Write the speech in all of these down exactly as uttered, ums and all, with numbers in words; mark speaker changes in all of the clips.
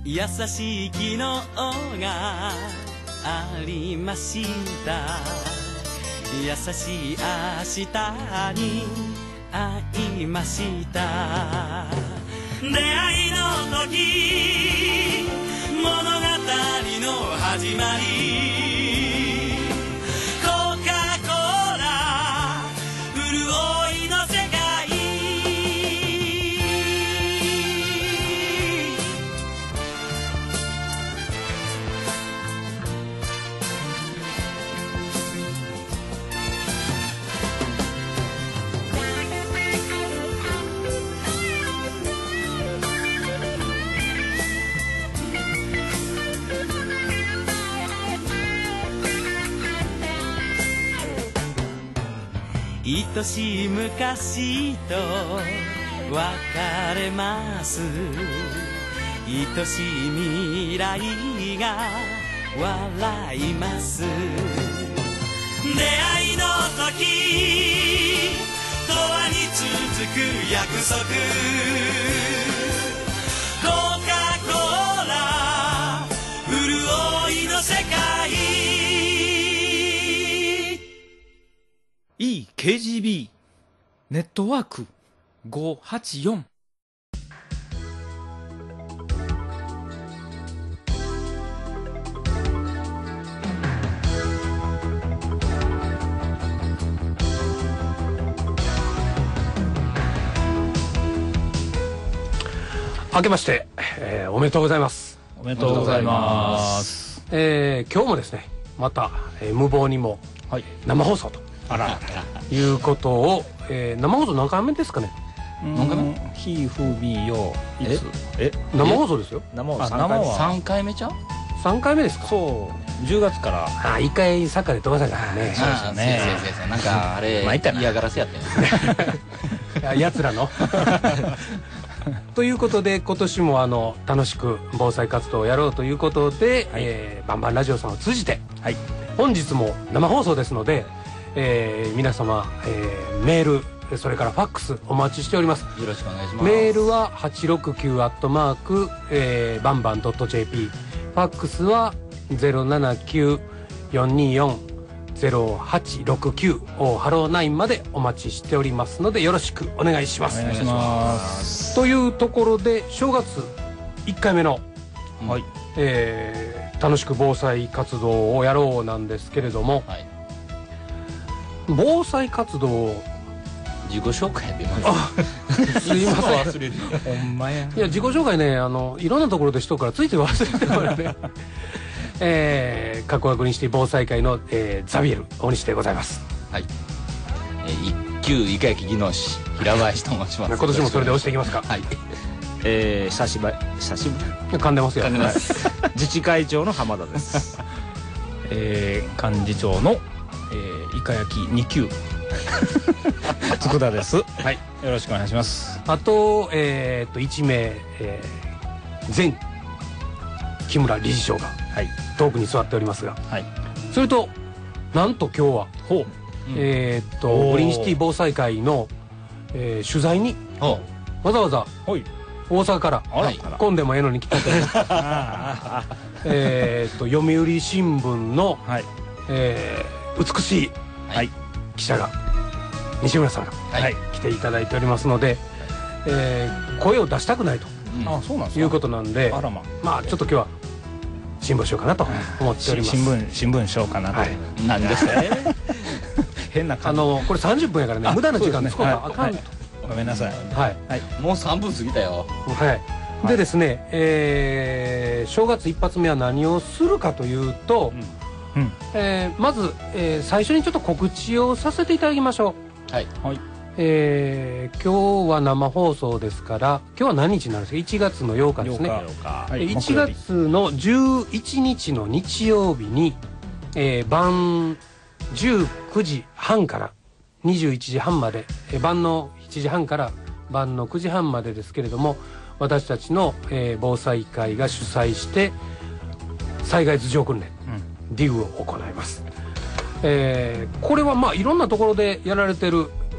Speaker 1: 優しい昨日がありました。優しい明日に会いました。出会いの時、物語の始まり、コカ・コーラ潤いの世界。愛しい昔と別れます。愛しい未来が笑います。出会いの時、永遠に続く約束、コカ・コーラ潤いの世界。
Speaker 2: イーケージービー ネットワークごはちよん。
Speaker 3: 明けまして、えー、おめでとうございます。
Speaker 2: おめでとうございます。
Speaker 3: えー、今日もですね、また、えー、無謀にも、はい、生放送とあらいうことを、えー、生放送何回目ですかね。
Speaker 2: 何回目？ひふみよいつ？
Speaker 3: え生放送ですよ。
Speaker 2: 生放送さんかいめちゃう？
Speaker 3: さんかいめですか。
Speaker 2: そうじゅうがつから
Speaker 3: あいっかいサッカーで飛ばされたからね。
Speaker 2: そうですね。
Speaker 4: なんかあれ嫌がらせやったよね。
Speaker 3: やつらのということで、今年もあの楽しく防災活動をやろうということで、はい、えー、バンバンラジオさんを通じて、はい、本日も生放送ですので、えー、皆様、えー、メール、それからファックスお待ちしております。
Speaker 4: よろしくお願いします。
Speaker 3: メールははちろくきゅうアットマーク、えー、バンバン .jp、 ファックスはゼロななきゅうよんによんゼロはちろくきゅうをハローナインまでお待ちしておりますので、よろしくお願いします。
Speaker 2: お願いします。
Speaker 3: というところで、正月いっかいめの、はい、えー、楽しく防災活動をやろうなんですけれども、はい、防災活動を
Speaker 4: 自己紹介でます
Speaker 3: すいません
Speaker 2: 忘れるほんまや。
Speaker 3: いや、自己紹介ね、あのいろんなところで人からついて忘れてからねえー、加古川グリーンシティ防災会の、えー、ザビエル大西でございます。はい、
Speaker 4: えー、一級イカ焼き技能士平林と申します。
Speaker 3: 今年もそれで押していきますか。
Speaker 4: はい、
Speaker 2: えー、久しぶり久しぶり
Speaker 3: 噛んでますよ。
Speaker 2: 噛んでます。自治会長の浜田です。えー、幹事長の、えー、イカ焼きに級佃田です。はい、よろしくお願いします。
Speaker 3: あと、えー、っといち名、えー、前木村理事長が、はい、遠くに座っておりますが、はい、それとなんと今日は、ほう、うん、えー、っとグリーンシティ防災会の、えー、取材にわざわざ大阪から混んでもええのに来たというえっと読売新聞の、はい、えー、美しい、はい、記者が西村さんが、はい、来ていただいておりますので、えー、声を出したくないと、うん、あ、そうなんですか、いうことなんで、あら、まあ、まあちょっと今日は辛抱しようかなと思っております。
Speaker 2: 新聞新聞しようかなと、はい、
Speaker 4: なんですか
Speaker 2: 変な
Speaker 3: 感じ。あのこれさんじゅっぷんやからね、無駄な時間使うとあかんと。
Speaker 2: ごめんなさい。
Speaker 3: はい、
Speaker 4: はい、もうさんぷん過ぎたよ。
Speaker 3: はい、でですね、えー、正月一発目は何をするかというと、うんうん、えー、まず、えー、最初にちょっと告知をさせていただきましょう。はい、はい、えー、今日は生放送ですから、今日は何日になるんですか。いちがつのようかですね。ようか、はい、いちがつのじゅういちにちの日曜日に、えー、晩じゅうくじはんからにじゅういちじはんまで、えー、晩のしちじはんから晩のくじはんまでですけれども、私たちの、えー、防災会が主催して災害頭上訓練、うん、ディグを行います。えー、これはまあいろんなところでやられてる、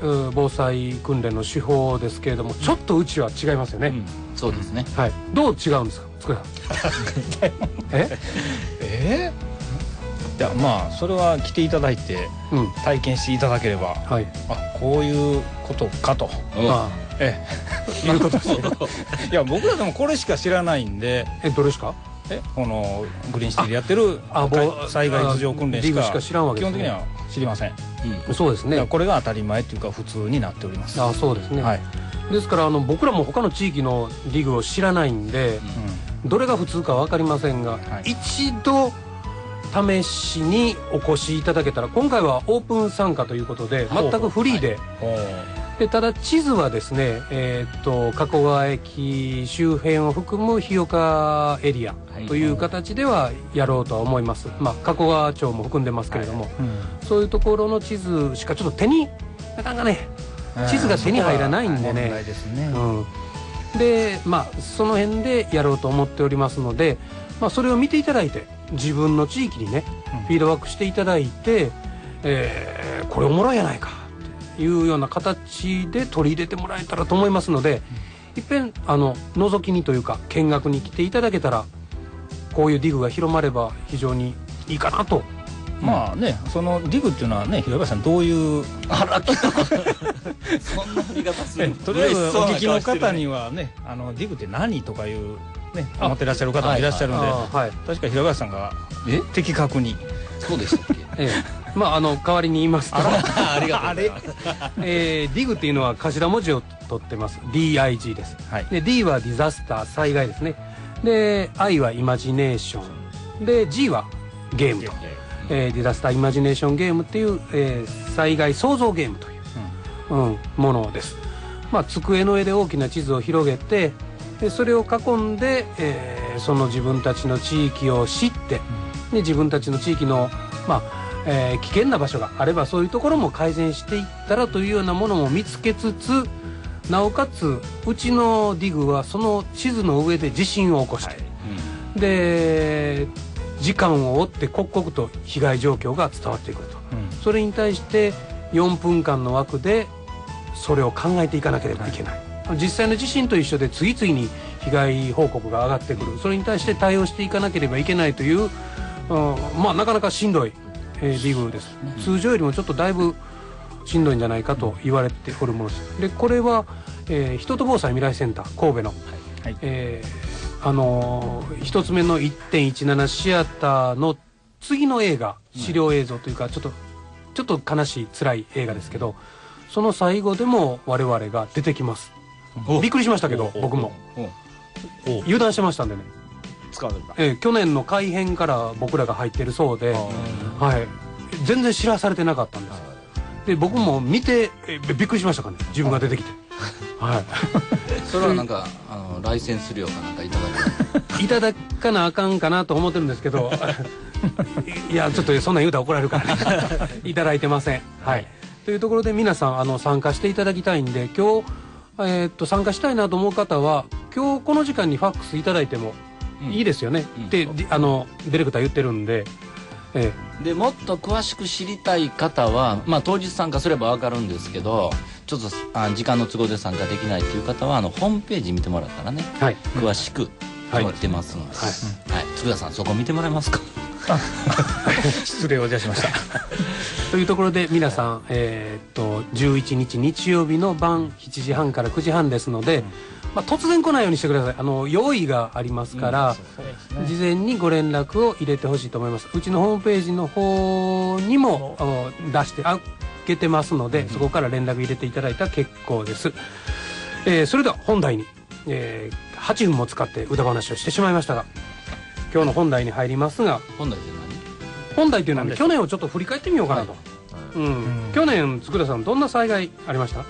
Speaker 3: 防災訓練の手法ですけれども、ちょっとうちは違いますよね、うん、
Speaker 4: そうですね、
Speaker 3: はい、どう違うんですか、つくらえ
Speaker 2: えー、いやまあそれは来ていただいて、うん、体験していただければ、はい、あこういうことかと、うん、あええいうことですねいや僕らでもこれしか知らないんで。
Speaker 3: えどれしか
Speaker 2: えこのグリーンシティでやってる災害頭上訓練しか基本的には知りません、
Speaker 3: うん、そうですね。
Speaker 2: これが当たり前っていうか普通になっております。
Speaker 3: あそうですね、はい、ですからあの僕らも他の地域のディグを知らないんで、うん、どれが普通か分かりませんが、はい、一度試しにお越しいただけたら、今回はオープン参加ということで全くフリーで、でただ地図はですね、えー、っと加古川駅周辺を含む日岡エリアという形ではやろうとは思います、まあ、加古川町も含んでますけれども、はいうん、そういうところの地図しかちょっと手になかなかね地図が手に入らないんでね、うん、でまあその辺でやろうと思っておりますので、まあ、それを見ていただいて自分の地域にね、うん、フィードバックしていただいて、えー、これおもろいやないかいうような形で取り入れてもらえたらと思いますので、いっぺんあの覗きにというか見学に来ていただけたら、こういうディグが広まれば非常にいいかなと。
Speaker 2: まあね、そのディグっていうのはね、平林さんどういう
Speaker 4: あら来たそんな振り方する
Speaker 2: とりあえずお聞きの方にはね、あのディグって何とかいうね思ってらっしゃる方もいらっしゃるんで、はいはい、確か平林さんが的確に
Speaker 4: そうでしたっけ、
Speaker 3: ええまああの代わりに言いますと、
Speaker 4: ありがとうございます。
Speaker 3: えー、ディグっていうのは頭文字を取ってます。 ディーアイジー です、はい、で D はディザスター災害ですね。で I はイマジネーションで G はゲームと、えー、ディザスターイマジネーションゲームっていう、えー、災害創造ゲームという、うんうん、ものです。まあ机の上で大きな地図を広げて、でそれを囲んで、えー、その自分たちの地域を知って、で自分たちの地域のまあえー、危険な場所があればそういうところも改善していったらというようなものも見つけつつ、なおかつうちのディグはその地図の上で地震を起こして、はいうん、で時間を追って刻々と被害状況が伝わってくると、うん、それに対してよんぷんかんの枠でそれを考えていかなければいけない、はい、実際の地震と一緒で次々に被害報告が上がってくる、それに対して対応していかなければいけないという、うん、まあなかなかしんどいえー、ディグです、うん、通常よりもちょっとだいぶしんどいんじゃないかと言われておるものです。でこれは、えー、人と防災未来センター神戸の、はいはいえー、あのー、一つ目の いってんいちなな シアターの次の映画、資料映像というかちょっとちょっと悲しい辛い映画ですけど、その最後でも我々が出てきます。びっくりしましたけど僕も油断してましたんでね、
Speaker 2: 使われた、
Speaker 3: えー、去年の改編から僕らが入ってるそうで、はい、全然知らされてなかったんです。で僕も見て、えー、びっくりしましたからね、自分が出てきてはい
Speaker 4: それはなんかあのライセンス料かなんかいただ
Speaker 3: くいただかなあかんかなと思ってるんですけどいやちょっとそんなん言うたら怒られるからねいただいてません、はい、というところで皆さんあの参加していただきたいんで、今日、えー、っと参加したいなと思う方は今日この時間にファックスいただいてもいいですよね、うん、ってあのディレクター言ってるんで、
Speaker 4: ええ、でもっと詳しく知りたい方は、まあ、当日参加すれば分かるんですけど、ちょっとあ時間の都合で参加できないという方はあのホームページ見てもらったらね、はい、詳しく載ってますので、はいはいはい、佃さんそこ見てもらえますか
Speaker 2: 失礼をいたしました
Speaker 3: というところで皆さん、えー、っとじゅういちにち日曜日の晩しちじはんからくじはんですので、うんまあ、突然来ないようにしてください。あの用意がありますから、うんね、事前にご連絡を入れてほしいと思います。うちのホームページの方にも出してあげてますので、うん、そこから連絡入れていただいたら結構です。えー、それでは本題に、えー、はちふんも使って歌話をしてしまいましたが、今日の本題に入りますが、
Speaker 4: 本題って
Speaker 3: 何？本題というのは、ね、去年をちょっと振り返ってみようかなと、はいうんうん、去年佃さんどんな災害ありました？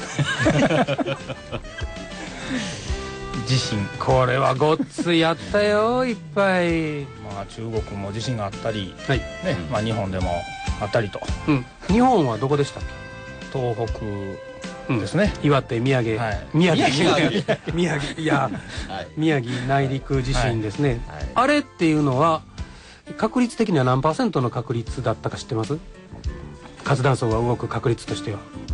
Speaker 2: 地震。
Speaker 3: これはごっついあったよいっぱい。
Speaker 2: まあ中国も地震があったり、はいねまあ、日本でもあったりと、
Speaker 3: うん、日本はどこでしたっ
Speaker 2: け？東北ですね、
Speaker 3: うん、岩手宮城、はい、宮城宮城いや、はい、宮城内陸地震ですね、はいはい、あれっていうのは確率的には何パーセントの確率だったか知ってます？活断層が動く確率としては。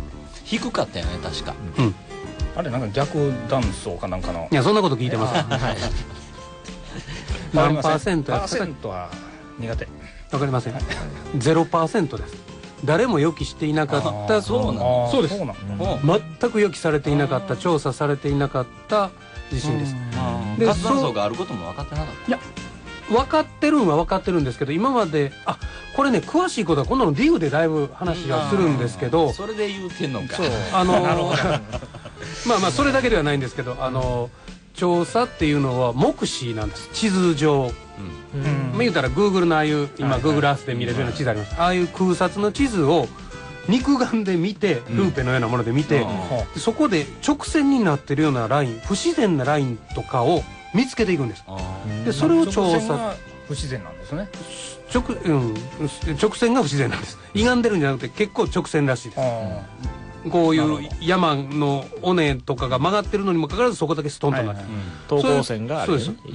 Speaker 4: 低かったよね確か、
Speaker 2: うん、あれなんか逆断層かなんかの
Speaker 3: いやそんなこと聞いてません、はい、何パーセントやったか
Speaker 2: パーセントは苦手
Speaker 3: わかりません、はい、ゼロパーセントです。誰も予期していなかった
Speaker 4: そうなの
Speaker 3: そうです、全く予期されていなかった調査されていなかった地震です。
Speaker 4: で活断層があることも分かってなかった。
Speaker 3: いや分かってるんは分かってるんですけど、今まであこれね詳しいことは今度のディグでだいぶ話はするんですけど、
Speaker 4: それで言うてんのか。
Speaker 3: そうあのまあまあそれだけではないんですけど、あの調査っていうのは目視なんです。地図上、うん、言うたら Google のああいう今 Google Earth で見れるような地図あります。ああいう空撮の地図を肉眼で見て、ルーペのようなもので見て、うん、そこで直線になってるようなライン、不自然なラインとかを見つけていくんです。でそれを調査。
Speaker 2: 不自然なんですね。
Speaker 3: 直、うん、直線が不自然なんです。歪んでるんじゃなくて結構直線らしいです。こういう山の尾根とかが曲がってるのにもかかわらずそこだけストンとなってる、
Speaker 2: 等高線がある、ね、
Speaker 3: そうです、うん、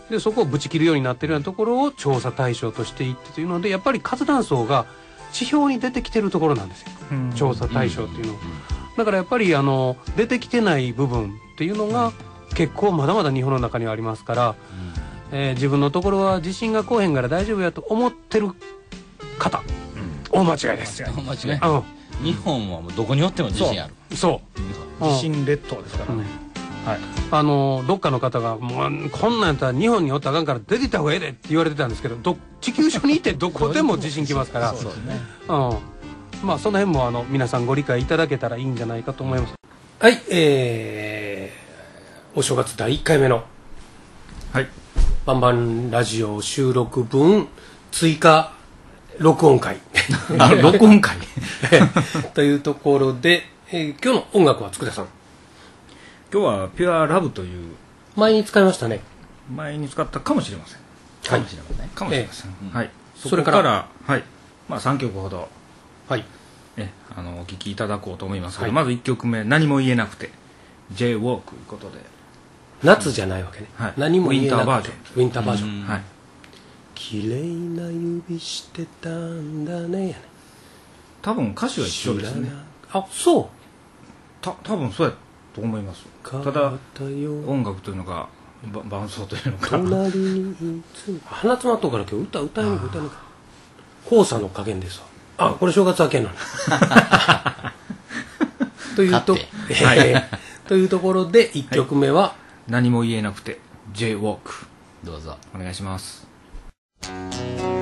Speaker 3: でそこをぶち切るようになってるようなところを調査対象としていってというので、やっぱり活断層が地表に出てきてるところなんですよ、うん、調査対象っていうのは、うん、だからやっぱりあの出てきてない部分っていうのが結構まだまだ日本の中にはありますから、うん、えー、自分のところは地震が来へんから大丈夫やと思ってる方、うん、大間違いですよ。
Speaker 4: 大間違い、うん、日本はもうどこにおっても地震ある。
Speaker 3: そう、
Speaker 2: 地震列島ですからね、うん、はい、あ
Speaker 3: のどっかの方がもうこんなんやったら日本におったらあかんから出ていった方がええでって言われてたんですけど、ど地球上にいてどこでも地震来ますからそうですね、うん、まあその辺もあの皆さんご理解いただけたらいいんじゃないかと思います。はい、えー、お正月だいいっかいめのはいバンバンラジオ収録分追加録音会
Speaker 2: あ録音会
Speaker 3: というところで、えー、今日の音楽は佃さん。
Speaker 2: 今日はピュアラブという
Speaker 3: 前に使いましたね。
Speaker 2: 前に使ったかもしれません。
Speaker 4: かもしれません、
Speaker 2: かもしれません、
Speaker 3: えー、はい。
Speaker 2: それから、はい、まあさんきょくほど、
Speaker 3: はい、
Speaker 2: えあのお聴きいただこうと思いますけど、はい、まずいっきょくめ何も言えなくて J-ウォークということで、
Speaker 3: 夏じゃないわけね、
Speaker 2: はい、
Speaker 3: 何も言えなくて
Speaker 2: ウィンターバージョン、
Speaker 3: ウィンターバージョン、
Speaker 2: はい、
Speaker 3: 綺麗な指してたんだねやね。
Speaker 2: 多分歌詞は一緒ですね。
Speaker 3: あ、そう
Speaker 2: た多分そうやと思います。ただ音楽というのが伴奏というのか隣に
Speaker 3: 花妻とから今日歌歌える歌えるか黄砂の加減ですわ。あ、これ正月明けなのというと、はい、というところでいっきょくめは、はい、
Speaker 2: 何も言えなくて J-ウォーク
Speaker 4: どうぞ
Speaker 2: お願いします。